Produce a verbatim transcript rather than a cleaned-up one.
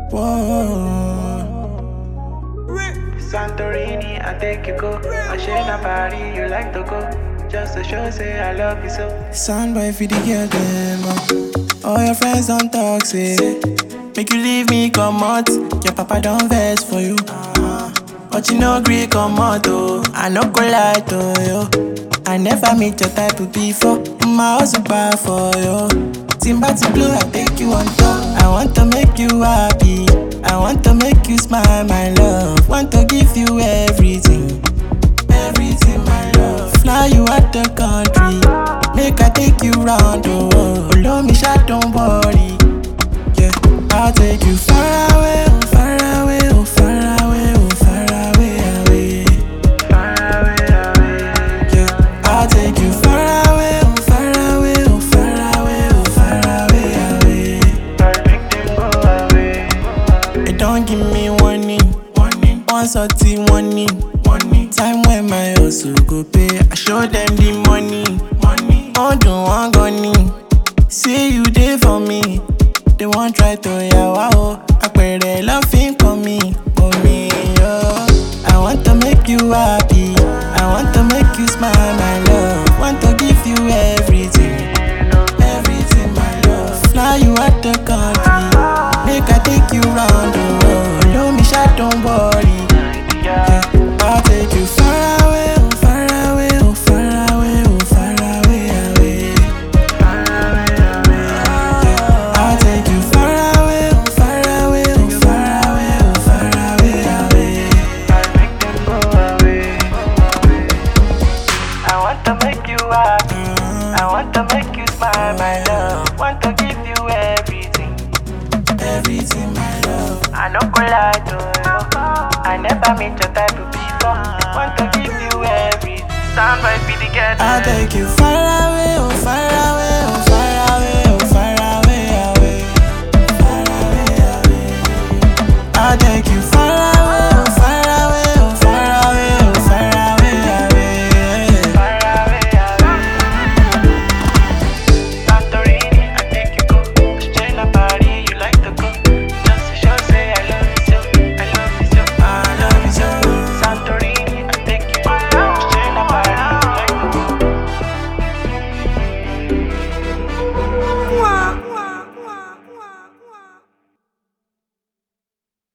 Santorini, I take you go. Ocean Paris, you like to go. Just to show, say I love you so. Soundboy for the girl them. uh. All your friends don't talk, say. Make you leave me, come out. Your papa don't vex for you. uh, But you no agree, come out, oh. I no go lie to you. I never meet your type before. My house is bad for you. Timbati blue, I take you on top. I want to make you happy. I want to make you smile, my love. Want to give you everything. Everything, my love. Fly you out the country. Make I take you round the world. Follow me, shot, don't worry. Yeah, I'll take you far away, oh, far away, oh, far away, oh, far away, away. Far away, away. Yeah, I'll take you far away, oh, far away, oh, far away, oh, far away, away. I make them go away. They don't give me warning, warning. One sorty warning, warning. Time when my hustle go pay, I show them the money, money. Oh, don't want gunny. See you there for me. They won't try to yawa oh. I pray they loving for me, for me, oh. I want to make you happy. I want to make you smile, my love. Want to give you everything, everything, my love. Fly you out the country. Make I take you round the world. Follow me, shot, don't worry. Yeah, I'll take you far away, oh, far away, oh, far away, oh, far away, away. Far away, away. Yeah, I'll take you far away, oh, far away, oh, far away, oh, far away, away. I make them go away. I want to make you happy. I want to make you smile, my love. Want to give you everything. Everything, my love. I no go lie to you. I never meet your type before. Want to give you everything. Sound right, be the girl. I'll take you far away, oh, far away.